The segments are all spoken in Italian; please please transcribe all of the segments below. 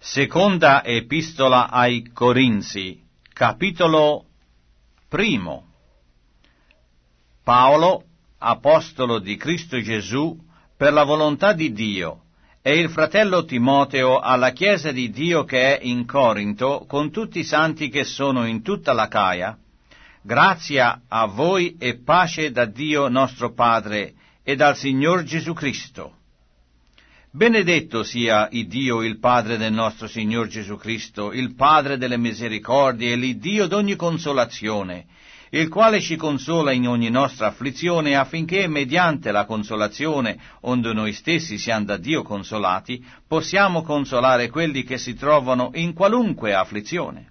Seconda epistola ai Corinzi, capitolo 1. Paolo, apostolo di Cristo Gesù, per la volontà di Dio, e il fratello Timoteo alla Chiesa di Dio che è in Corinto, con tutti i santi che sono in tutta l'Acaia, grazia a voi e pace da Dio nostro Padre e dal Signor Gesù Cristo. Benedetto sia il Dio, il Padre del nostro Signor Gesù Cristo, il Padre delle misericordie e l'Iddio d'ogni consolazione, il quale ci consola in ogni nostra afflizione, affinché, mediante la consolazione, onde noi stessi siamo da Dio consolati, possiamo consolare quelli che si trovano in qualunque afflizione.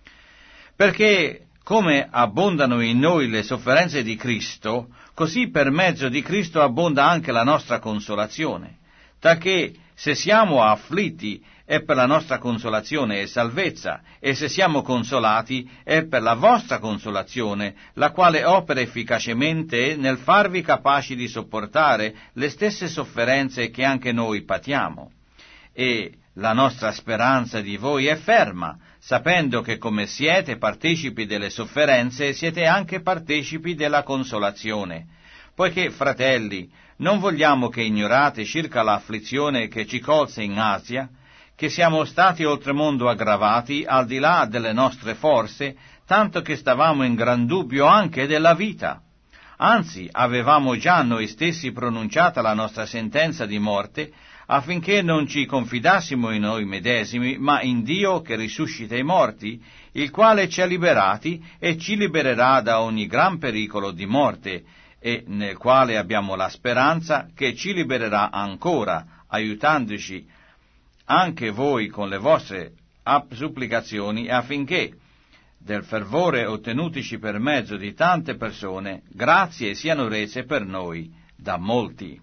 Perché, come abbondano in noi le sofferenze di Cristo, così per mezzo di Cristo abbonda anche la nostra consolazione. Talché se siamo afflitti è per la nostra consolazione e salvezza, e se siamo consolati è per la vostra consolazione, la quale opera efficacemente nel farvi capaci di sopportare le stesse sofferenze che anche noi patiamo. E la nostra speranza di voi è ferma, sapendo che come siete partecipi delle sofferenze, siete anche partecipi della consolazione. Poiché, fratelli, non vogliamo che ignorate circa l'afflizione che ci colse in Asia, che siamo stati oltremodo aggravati al di là delle nostre forze, tanto che stavamo in gran dubbio anche della vita. Anzi, avevamo già noi stessi pronunciata la nostra sentenza di morte, affinché non ci confidassimo in noi medesimi, ma in Dio che risuscita i morti, il quale ci ha liberati e ci libererà da ogni gran pericolo di morte, e nel quale abbiamo la speranza che ci libererà ancora, aiutandoci anche voi con le vostre supplicazioni, affinché, del fervore ottenutici per mezzo di tante persone, grazie siano rese per noi da molti.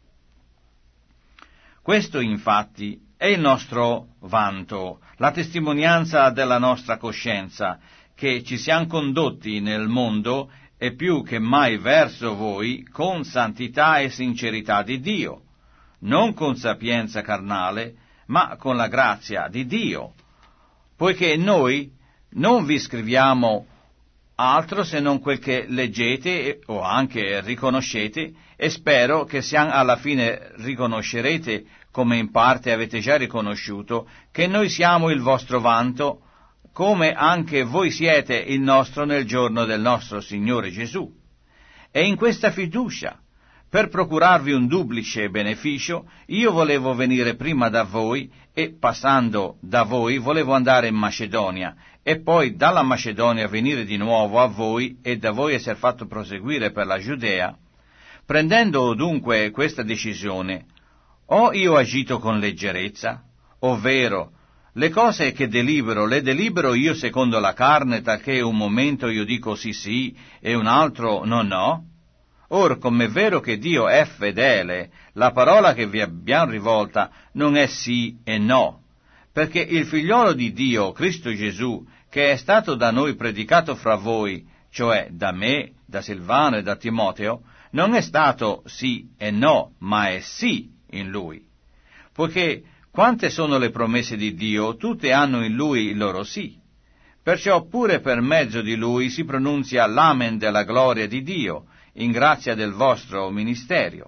Questo, infatti, è il nostro vanto, la testimonianza della nostra coscienza, che ci siamo condotti nel mondo e più che mai verso voi con santità e sincerità di Dio, non con sapienza carnale, ma con la grazia di Dio, poiché noi non vi scriviamo altro se non quel che leggete o anche riconoscete, e spero che alla fine riconoscerete, come in parte avete già riconosciuto, che noi siamo il vostro vanto, come anche voi siete il nostro nel giorno del nostro Signore Gesù. E in questa fiducia, per procurarvi un duplice beneficio, io volevo venire prima da voi, e passando da voi volevo andare in Macedonia, e poi dalla Macedonia venire di nuovo a voi, e da voi essere fatto proseguire per la Giudea. Prendendo dunque questa decisione, ho io agito con leggerezza, ovvero le cose che le delibero io secondo la carne, talché un momento io dico sì e un altro no? Or, come è vero che Dio è fedele, la parola che vi abbiamo rivolta non è sì e no, perché il figliolo di Dio, Cristo Gesù, che è stato da noi predicato fra voi, cioè da me, da Silvano e da Timoteo, non è stato sì e no, ma è sì in Lui. Poiché quante sono le promesse di Dio, tutte hanno in Lui il loro sì. Perciò pure per mezzo di Lui si pronunzia l'amen della gloria di Dio, in grazia del vostro ministerio.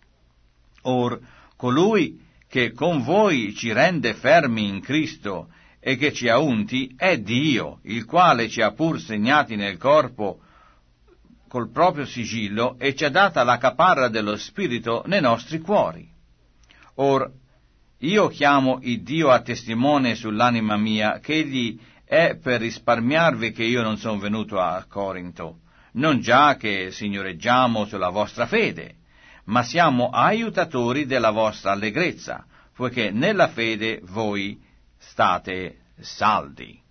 Or, colui che con voi ci rende fermi in Cristo e che ci ha unti è Dio, il quale ci ha pur segnati nel corpo col proprio sigillo e ci ha data la caparra dello Spirito nei nostri cuori. Or, io chiamo il Dio a testimone sull'anima mia, che egli è per risparmiarvi che io non sono venuto a Corinto, non già che signoreggiamo sulla vostra fede, ma siamo aiutatori della vostra allegrezza, poiché nella fede voi state saldi.